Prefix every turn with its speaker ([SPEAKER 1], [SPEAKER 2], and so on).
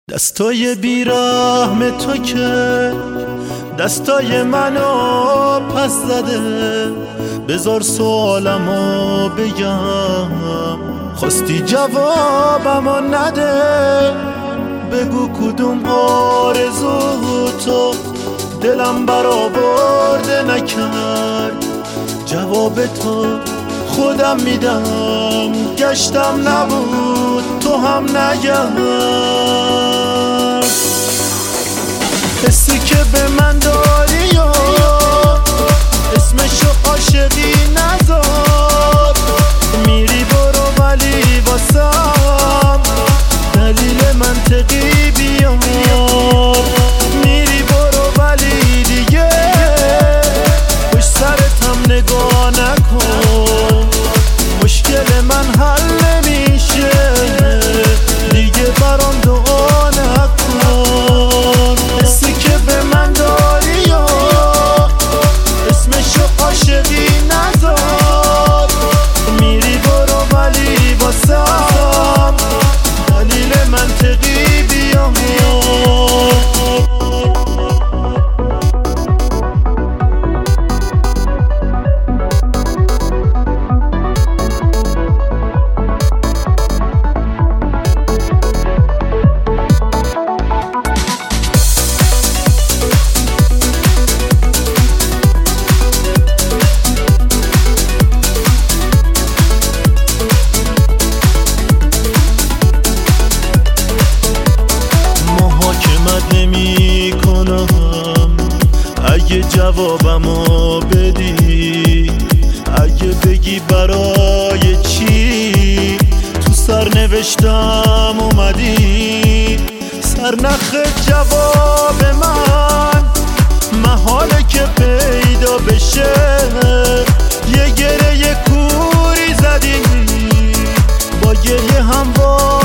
[SPEAKER 1] دستای بیرحم تو که دستای منو پس زده، بذار سوالمو بگم، خواستی جوابمو نده. بگو کدوم آرزو تو دلم برآورده نکرد، جواب تو خودم میدم، گشتم نبود تو هم نگرد. حسی که به من داری و اسمشو عاشقی نذار، میری برو ولی واسم دلیل منطقی بیار. میری برو ولی دیگه پشت سرتم نگاه نکن، مشکل من حل نمیشه دیگه، برام دعا نکن. حسی که به من داری و اسمشو عاشقی نذار، میری برو ولی واسم دلیل منطقی بیار. نمی کنم اگه جوابمو بدی، اگه بگی برای چی تو سرنوشتم اومدی. سرنخ جواب من محاله که پیدا بشه، یه گره کوری زدی با گریه هموار